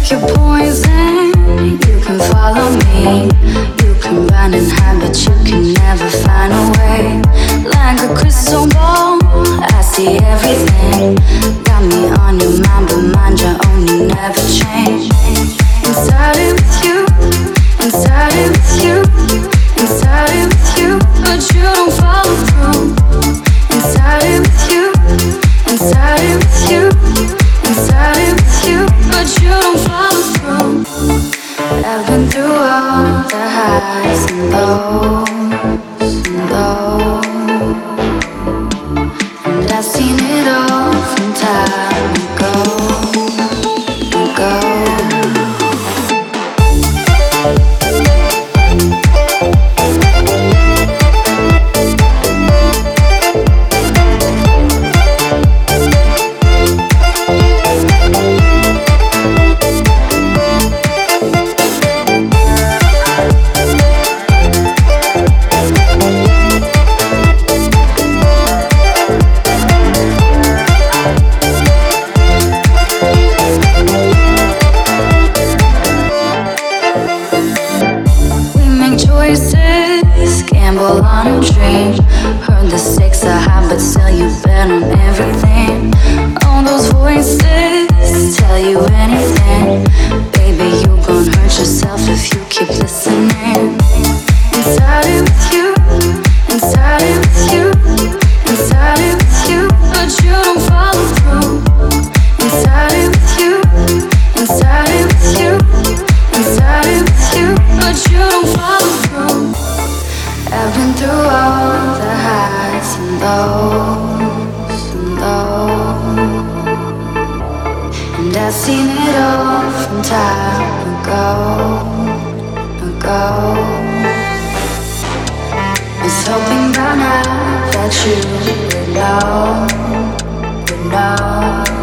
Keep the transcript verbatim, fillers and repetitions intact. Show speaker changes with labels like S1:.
S1: your poison, you can follow me. You can run and hide, but you can never find a way. Like a crystal ball, I see everything. Got me on your mind, but mind your own, you never change. Inside it with you, inside it with you, inside it with you, but you don't follow through. Inside it with you, inside it with you, inside it with you, but you don't follow through. I've been through all the highs and lows and lows, and I've seen it all from time ago, ago. Choices, gamble on a dream. Heard the stakes are high, but still you bet on everything. All those voices tell you anything. Baby, you gon' hurt yourself if you keep listening. Inside it with you, inside it with you, inside it with you, but you don't follow through. Inside it with you, inside it with you, inside it with you, but you don't follow through. I've been through all the highs and lows and lows, and I've seen it all from time ago, ago. Was hoping by now that you would know, would know.